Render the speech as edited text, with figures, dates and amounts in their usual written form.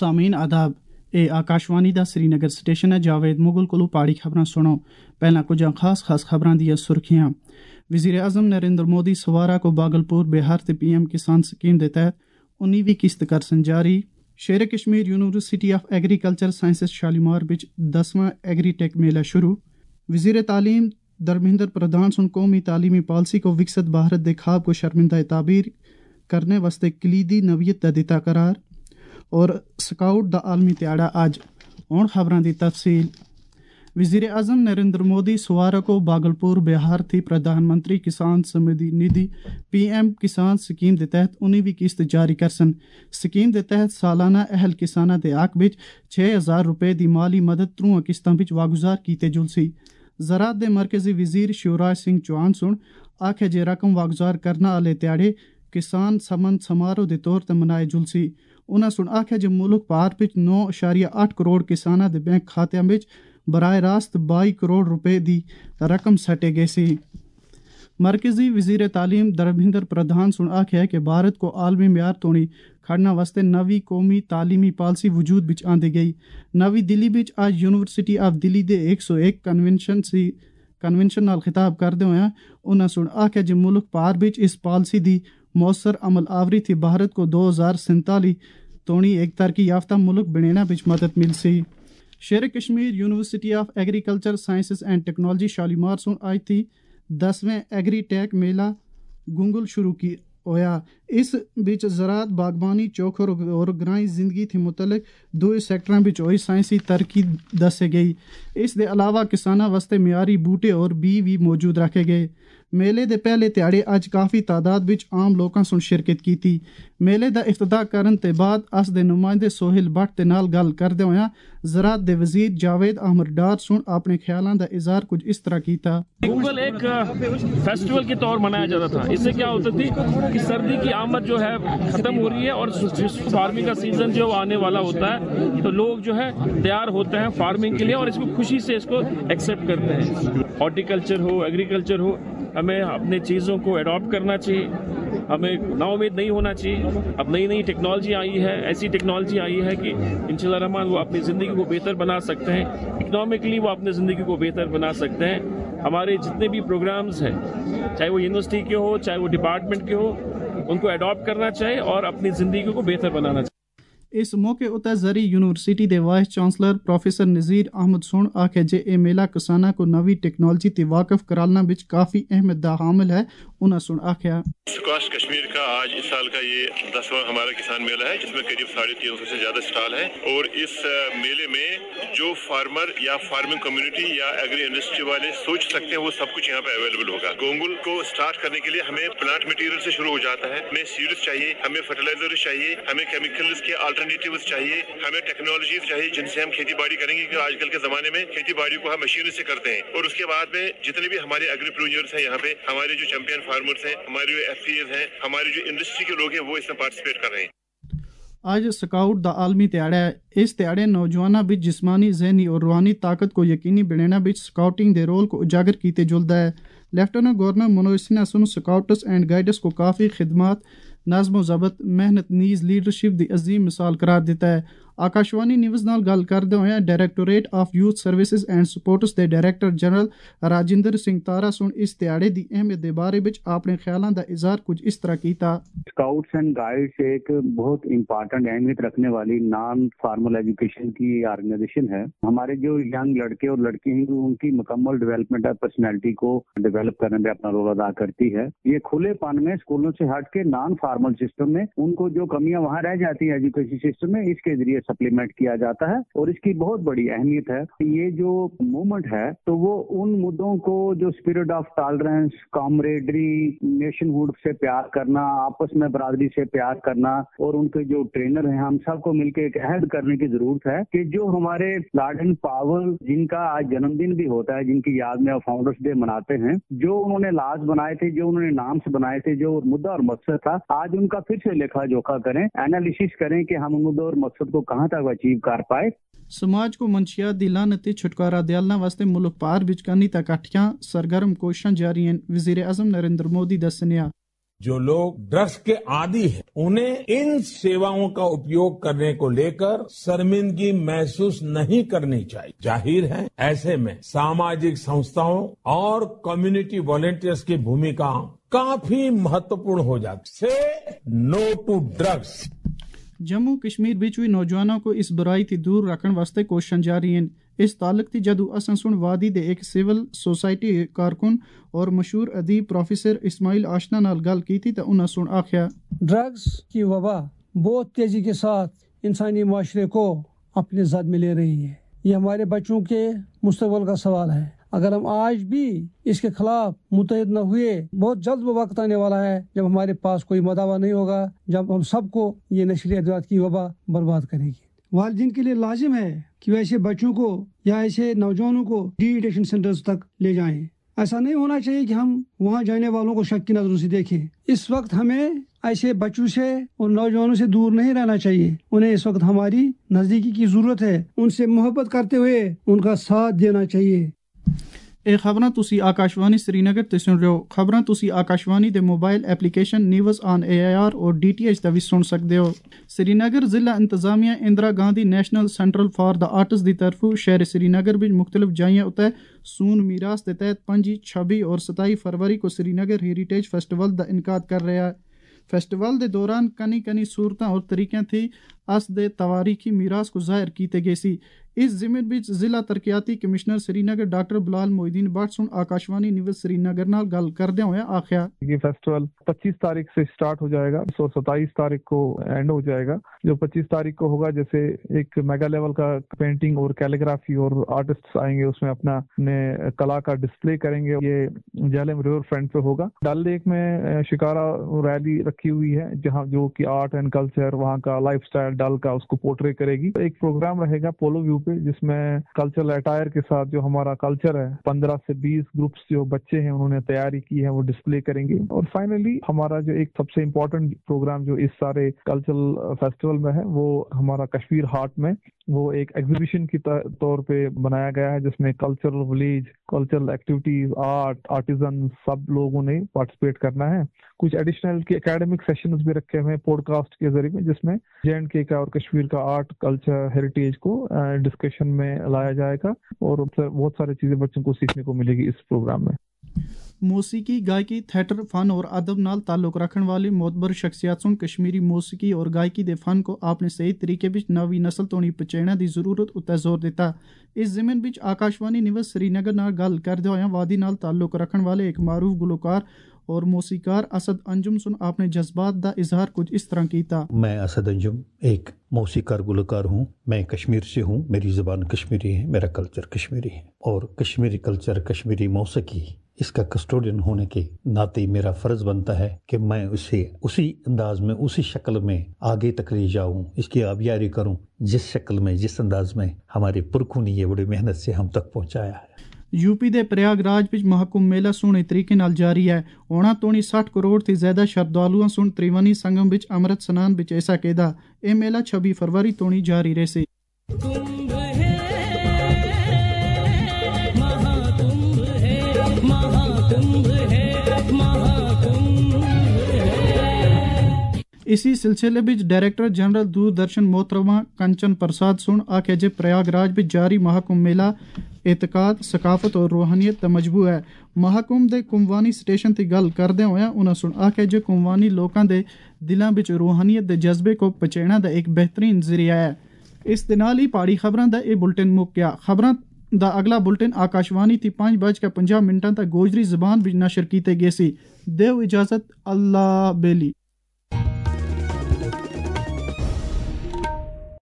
सामीन आदाब ए आकाशवाणी दा श्रीनगर स्टेशन है। जावेद मुगल कोलू पहाड़ी खबरां सुनो। पहला कुछ खास खबरां दी सुर्खियां। वज़ीर आज़म नरेंद्र मोदी सवारा को बागलपुर बिहार ते PM किसान स्कीम के तहत 19वीं किस्त करसन जारी। Sher Kashmir university of agriculture sciences Shalimar बिच 10वां एग्रीटेक मेला शुरू। वज़ीर तालीम धर्मेंद्र प्रधान सुन कौमी तालीमी पॉलिसी को विकसित भारत दे ख्वाब को शर्मिंदा ताबीर करने वास्ते कलीदी नवीयत दा दिता करार। और स्काउट दा आलमी त्याड़ा अज। हुण खबरां दी तफसील। वज़ीर आज़म नरेंद्र मोदी सोमवार को बागलपुर बिहार थी प्रधानमंत्री किसान समृद्धि निधि PM किसान स्कीम के तहत 19वीं किस्त जारी करसन। स्कीम के तहत सालाना अहल किसानां दे हक विच 6000 रुपए दी माली मदद 3 किस्तां विच वागुजार कीते जुलसी। ज़राअत दे मरकजी वज़ीर शिवराज सिंह चौहान सुन आखे जे रकम वागुजार करना आले त्याड़े किसान समन समारोह के तौर पर मनाए जुलसी। उन्हें सुन आखे जे मुल्क भर विच 9.8 करोड़ किसानां दे बैंक खात्यां विच बराह रास्त 22 करोड़ रुपए दी रकम सटे गई सी। मरकजी वज़ीर तालीम धर्मेंद्र प्रधान सुन आखे कि भारत को आलमी म्यार तोड़ी खड़ना वास्ते नवी कौमी तालीमी पॉलिसी वजूद विच आंदी गई। नवी दिल्ली विच आज यूनिवर्सिटी ऑफ दिल्ली दे 101 कन्वेंशन नाल खिताब करदे होया उन्हें सुन आखे जे मुल्क भर विच इस पॉलिसी दी मौसर अमल आवरी थी भारत को 2047 तोड़ी एक तरक्की याफ्ता मुल्क बनने विच मदद मिलसी। Sher Kashmir university of agriculture sciences and technology Shalimar सुन आज थी 10वें एग्रीटेक मेला गुंगल शुरू की होया। इस बिच ज़राअत बागबानी चौखर और ग्राई जिंदगी थी मुतलक 2 सेक्टरां बिच होई साइंसी तरक्की दसे गई। इस दे अलावा किसानां वास्ते मियारी बूटे और बी भी मौजूद रखे गए। मेले दे पहले त्याड़े अज काफ़ी तादाद विच आम लोकां सुन शिरकत की थी। मेले दा इफ्तिताह करन ते बाद अस दे नुमाइंदे सोहेल भट्ट दे नाल गल करदे होया ज़राअत दे वज़ीर जावेद अहमद डार सुन अपने ख्यालां दा इज़हार कुछ इस तरह कीता। गुंगल एक फेस्टिवल के तौर मनाया जाता था। इससे क्या होता थी कि सर्दी की आमद जो है खत्म हो रही है और फार्मिंग का सीजन जो आने वाला होता है तो लोग जो है तैयार होते हैं फार्मिंग के लिए और इसको खुशी से इसको एक्सेप्ट करते हैं। हॉर्टिकल्चर हो एग्रीकल्चर हो हमें अपने चीज़ों को अडॉप्ट करना चाहिए। हमें नाउम्मीद नहीं होना चाहिए। अब नई टेक्नोलॉजी आई है, ऐसी टेक्नोलॉजी आई है कि इंशाल्लाह रहमान वो अपनी ज़िंदगी को बेहतर बना सकते हैं। इकोनॉमिकली वो अपनी ज़िंदगी को बेहतर बना सकते हैं। हमारे जितने भी प्रोग्राम्स हैं चाहे वो यूनिवर्सिटी के हो चाहे वो डिपार्टमेंट के हो उनको अडॉप्ट करना चाहिए और अपनी ज़िंदगी को बेहतर बनाना चाहिए। इस मौके उत्ते जरी यूनिवर्सिटी के vice chancellor professor Nazir Ahmad सुन आखे जे ए मेला किसाना को नवी टेक्नोलॉजी ते वाकफ करालना विच काफ़ी अहमियत दा हामिल है। उन्हें सुन आख्या स्क्वाश कश्मीर का आज इस साल का ये 10वां हमारा किसान मेला है जिसमें करीब 350 से ज्यादा स्टॉल है। और इस मेले में जो फार्मर या फार्मिंग कम्युनिटी या एग्री इंडस्ट्री वाले सोच सकते हैं वो सब कुछ यहाँ पे अवेलेबल होगा। गोंगुल को स्टार्ट करने के लिए हमें प्लांट मटेरियल से शुरू हो जाता है। हमें सीड्स चाहिए, हमें फर्टिलाइजर चाहिए, हमें केमिकल्स के अल्टरनेटिव्स चाहिए, हमें टेक्नोलॉजी चाहिए जिनसे हम खेती बाड़ी करेंगे क्योंकि आजकल के जमाने में खेती बाड़ी को हम मशीनरी से करते हैं। और उसके बाद में जितने भी हमारे एग्रीप्रेन्योर्स हैं यहाँ पे हमारे जो चैंपियन फार्मर्स हैं हमारे जो FPAs हैं हमारी जो इंडस्ट्री के लोग हैं वो इसमें पार्टिसिपेट कर रहे हैं। आज स्काउट दा आलमी त्याड़ा है। इस त्याड़े नौजवानों बिच जिस्मानी ज़हनी और रूहानी ताकत को यकीनी बनाने बिच स्काउटिंग दे रोल को उजागर कीते जुलदा है। लेफ्टिनेंट गवर्नर मनोज सिन्हा सुन स्काउट्स एंड गाइडर्स को काफ़ी खिदमत नज़्म ज़बत मेहनत नीज लीडरशिप दी अजीम मिसाल करार देता है। आकाशवाणी न्यूज़ नाल गल करदे होए directorate of youth services and sports दे डायरेक्टर जनरल राजिंदर सिंह तारा सुन इस त्याड़े दी अहमियत दे बारे विच अपने ख्यालां दा इज़हार कुछ इस तरह कीता। स्काउट्स एंड गाइड्स एक बहुत इम्पोर्टेंट अहमियत रखने वाली नॉन फॉर्मल एजुकेशन की ऑर्गेनाइजेशन है। हमारे जो यंग लड़के और लड़की हैं उनकी मुकम्मल डेवलपमेंट ऑफ पर्सनैलिटी को डेवलप करने में अपना रोल अदा करती है। ये खुलेपन में स्कूलों से हट के नॉन फॉर्मल सिस्टम में उनको जो कमियां वहाँ रह जाती है एजुकेशन सिस्टम में इसके जरिए सप्लीमेंट किया जाता है और इसकी बहुत बड़ी अहमियत है। ये जो मूवमेंट है तो वो उन मुद्दों को जो spirit of tolerance, camaraderie, nationhood से प्यार करना, आपस में बरादरी से प्यार करना और उनके जो ट्रेनर हैं हम सबको मिलकर एक अहद करने की जरूरत है कि जो हमारे लॉर्ड एंड पावर जिनका आज जन्मदिन भी होता है जिनकी याद में फाउंडर्स डे मनाते हैं, जो उन्होंने लाज बनाए थे, जो उन्होंने नाम्स बनाए थे, जो मुद्दा और मकसद था, आज उनका फिर से लेखा जोखा करें, एनालिसिस करें कि हम मुद्दे और मकसद को कहाँ तक अचीव कर पाए। समाज को मंशियात दी लानत ते छुटकारा दियालना वास्ते मुल्क पार विच करनी तक अठियां सरगर्म कोशिशां जारी हैं। वज़ीर आज़म नरेंद्र मोदी दा सनेहा جو لوگ ڈرگس کے عادی ہیں انہیں ان سیواؤں کا اپیوگ کرنے کو لے کر شرمندگی محسوس نہیں کرنی چاہیے. ظاہر ہے ایسے میں ساماجک سنستھاؤں اور کمیونٹی والنٹیئرز کی بھومکا کافی مہتوپورن ہو جاتی. سے no to drugs. Jammu Kashmir بچ بھی نوجوانوں کو اس برائی تھی دور رکھنے واسطے کوششاں جاری ہیں. اس تعلق تھی جدو اساں سن وادی دے ایک سول سوسائٹی کارکن اور مشہور ادیب پروفیسر اسماعیل آشنا نال گل کی تھی تو انہاں سن آخیا ڈرگس کی وبا بہت تیزی کے ساتھ انسانی معاشرے کو اپنے زد میں لے رہی ہے. یہ ہمارے بچوں کے مستقبل کا سوال ہے. اگر ہم آج بھی اس کے خلاف متحد نہ ہوئے بہت جلد وہ وقت آنے والا ہے جب ہمارے پاس کوئی مداوا نہیں ہوگا, جب ہم سب کو یہ نشیلی ادویات کی وبا برباد کرے گی. والدین کے لیے لازم ہے کہ وہ ایسے بچوں کو یا ایسے نوجوانوں کو ڈی ایڈکشن سینٹرز تک لے جائیں. ایسا نہیں ہونا چاہیے کہ ہم وہاں جانے والوں کو شک کی نظروں سے دیکھیں. اس وقت ہمیں ایسے بچوں سے اور نوجوانوں سے دور نہیں رہنا چاہیے. انہیں اس وقت ہماری نزدیکی کی ضرورت ہے. ان سے محبت کرتے ہوئے ان کا ساتھ دینا چاہیے. ਇਹ ਖਬਰਾਂ ਤੁਸੀਂ ਆਕਾਸ਼ਵਾਣੀ ਸ੍ਰੀਨਗਰ ਤੇ ਸੁਣ ਰਹੇ ਹੋ. ਖਬਰਾਂ ਤੁਸੀਂ ਆਕਾਸ਼ਵਾਣੀ ਦੇ mobile application News on AIR ਔਰ DTH ਤੇ ਵੀ ਸੁਣ ਸਕਦੇ ਹੋ. ਸ੍ਰੀਨਗਰ ਜ਼ਿਲ੍ਹਾ ਇੰਤਜ਼ਾਮੀਆ Indira Gandhi National Centre for the Arts دی طرف شہر سرینگر میں مختلف جائیاں اتنے سون میراث کے تحت 5, 26 اور 27 فروری کو سرینگر ہیریٹیج فیسٹیول دا انعقاد کر رہا ہے. فیسٹیول دے دوران کنی صورتیں اور طریقیں تھی اس دے تواریخی میراث کو ظاہر کیتے گئے سی. اس ضمن بچ ضلع ترقیاتی کمشنر سرینگر ڈاکٹر بلال محی الدین بٹ سن آکاشوانی نیوز سرینگر نال گل کردے ہوئے آخیا یہ فیسٹیول 25 تاریخ سے سٹارٹ ہو جائے گا اور 27 تاریخ کو اینڈ ہو جائے گا. جو 25 تاریخ کو ہوگا جیسے ایک میگا لیول کا پینٹنگ اور کیلیگرافی اور آرٹسٹ آئیں گے, اس میں اپنا کلا کا ڈسپلے کریں گے. یہ جہلم ریور فرنٹ پہ ہوگا. ڈل لیک میں شکارا ریلی رکھی ہوئی ہے جہاں جو کہ آرٹ اینڈ کلچر وہاں کا لائف سٹائل ڈل کا اس کو پورٹری کرے گی. ایک پروگرام رہے گا پولو ویو پہ جس میں کلچرل اٹائر کے ساتھ جو ہمارا کلچر ہے 15 سے 20 گروپس جو بچے ہیں انہوں نے تیاری کی ہے وہ ڈسپلے کریں گے. اور فائنلی ہمارا جو ایک سب سے امپورٹنٹ پروگرام جو اس سارے کلچرل فیسٹیول میں ہے وہ ہمارا کشمیر ہارٹ میں وہ ایک ایگزیبیشن کی طور پہ بنایا گیا ہے جس میں cultural village, cultural activities, art, artisan سب لوگوں نے پارٹیسپیٹ کرنا ہے. کچھ ایڈیشنل کے اکیڈمک سیشنز بھی رکھے ہوئے ہیں پوڈ کاسٹ کے ذریعے میں جس میں JNK کا اور کشمیر کا آرٹ کلچر ہیریٹیج کو ڈسکشن میں لایا جائے گا اور بہت ساری چیزیں بچوں کو سیکھنے کو ملے گی اس پروگرام میں. موسیقی, گائکی, تھیٹر, فن اور ادب نال تعلق رکھنے والی معتبر شخصیات سن کشمیری موسیقی اور گائکی دے فن کو آپ نے صحیح طریقے وچ نوی نسل تونی پہنچانے دی ضرورت اتے زور دیتا. اس ضمن وچ آکاشوانی نیوز سرینگر نال گل کردے ہوئے وادی نال تعلق رکھنے والے ایک معروف گلوکار اور موسیقار اسد انجم سن آپ نے جذبات دا اظہار کچھ اس طرح کیتا. میں اسد انجم ایک موسیقار گلوکار ہوں. میں کشمیر سے ہوں. میری زبان کشمیری ہے, میرا کلچر کشمیری ہے اور کشمیری کلچر, کشمیری موسیقی اس کا کسٹوڈین ہونے کے ناطے میرا فرض بنتا ہے کہ میں اسے اسی انداز میں, اسی شکل میں آگے تک لے جاؤں, اس کی آبیاری کروں جس شکل میں, جس انداز میں ہمارے پرکھوں نے یہ بڑی محنت سے ہم تک پہنچایا ہے. یوپی دے پریاگ راج وچ محکم میلہ سونے طریقے نال جاری ہے. 69 کروڑ تھی زیادہ شردالوؤں سن تریوانی سنگم وچ امرت سنان وچ ایسا کیدا. اے میلہ 26 فروری تونی جاری رہے. اسی سلسلے وچ ڈائریکٹر جنرل دوردرشن محترمہ کنچن پرساد سن آکھے جے پریاگ راج وچ جاری محکم میلہ اعتقاد, ثقافت اور روحانیت کا مجموع ہے. محکم دے کموانی سٹیشن تی گل کردے ہوئے انہاں سن آکھے جے کموانی لوکاں دے دلاں وچ روحانیت دے جذبے کو پہچانا دا ایک بہترین ذریعہ ہے. اس دے نال ہی پہاڑی خبراں دا یہ بلٹن مک گیا. خبراں دا اگلا بلٹن آکاشوانی تھی 5:50 تک گوجری زبان وچ نشر کیتے گئے سی. دیو اجازت, اللہ بیلی.